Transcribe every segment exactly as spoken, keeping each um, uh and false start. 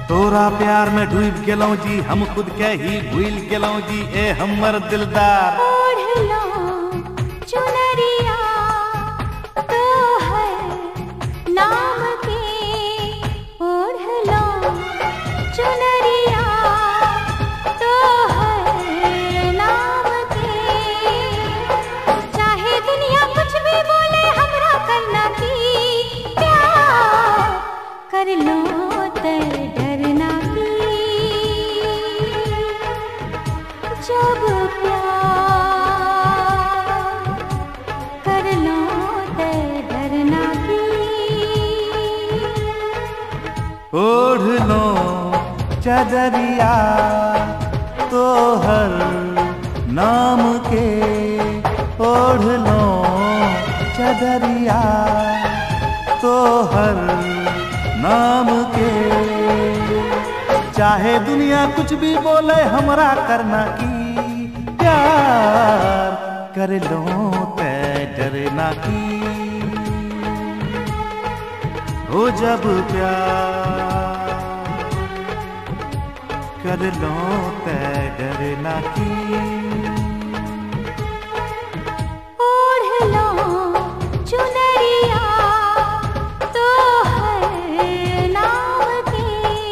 तोरा प्यार में डूब गेलौं जी, हम खुद के ही भूल गेलौं जी। ए हमर दिलदार ओढ़लो चुनरिया तोहर नाम के, ओढ़लो चुनरिया तोहर नाम के। चाहे दुनिया कुछ भी बोले हमरा करना की, प्यार कर लो ते डरना की। जब प्यार कर लो ते डरना की। ओढ़ लो चदरिया तोहर नाम के, ओढ़ लो चदरिया तोहर नाम के। चाहे दुनिया कुछ भी बोले हमरा करना की, प्यार कर लो ते डरना की। हो जब प्यार कर लो ते डरना की। ओढ़ लो चुनरिया तोहर नाम के।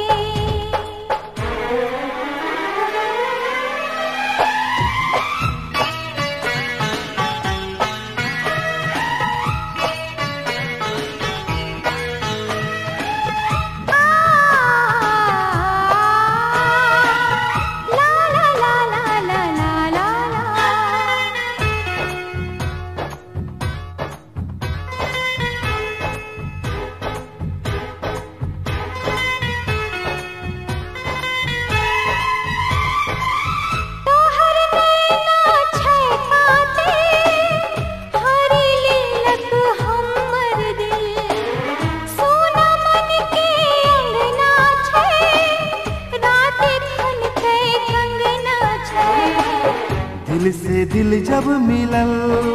दिल से दिल जब मिलल,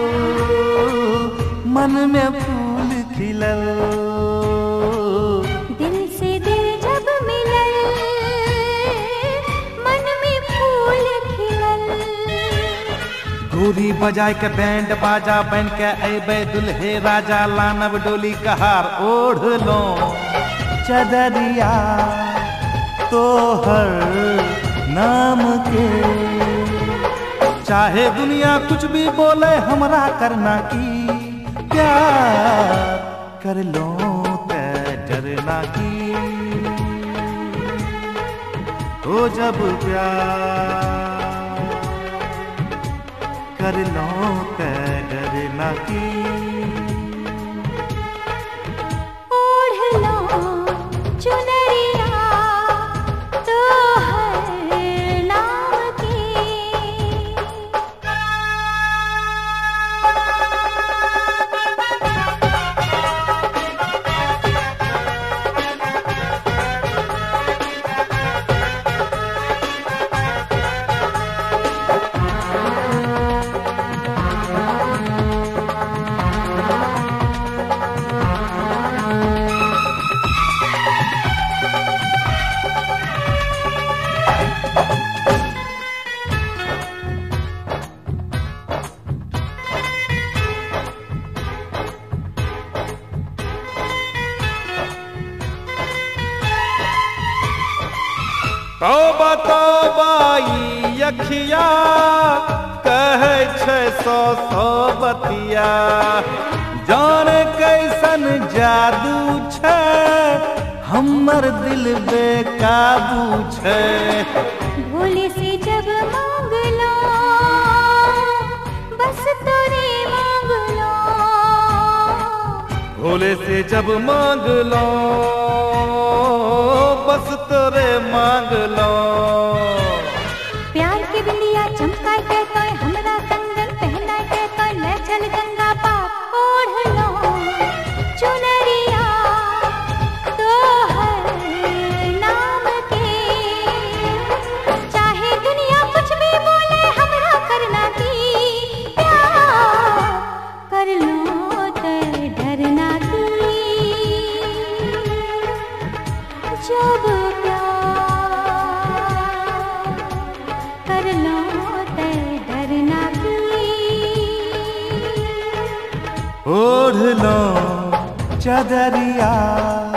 मन में फूल खिलल। दिल से दिल जब मिलल, मन में फूल खिलल। गोरी बजाय के बैंड बाजा बन के अबे दुल्हे राजा, लानब डोली कहार। ओढ़ लो चदरिया तोहर नाम के। चाहे दुनिया कुछ भी बोले हमरा करना की, प्यार कर लो ते डरना की। हो जब प्यार कर लो ते डरना की। ओढ़ लो चुनरिया तोहर नाम के। तौबा तौबा ई अखिया कहै छै सौ सौ बतिया। जाने कैसन जादू छै, हमर दिल बेकाबू छै। भोले से जब मांग लो, बस तोरे मांग लो। भोले से जब मांग लो, बस तोरे मांग लो। प्यार के बिंदिया चमकाए के तो हमरा कंगन पहनाए के तो ले चल गंगा पार। ओढ़ लो चुनरिया तोहर नाम के। चाहे दुनिया कुछ भी बोले हमरा करना की, प्यार कर लो ते डरना की। जब प्यार चदरिया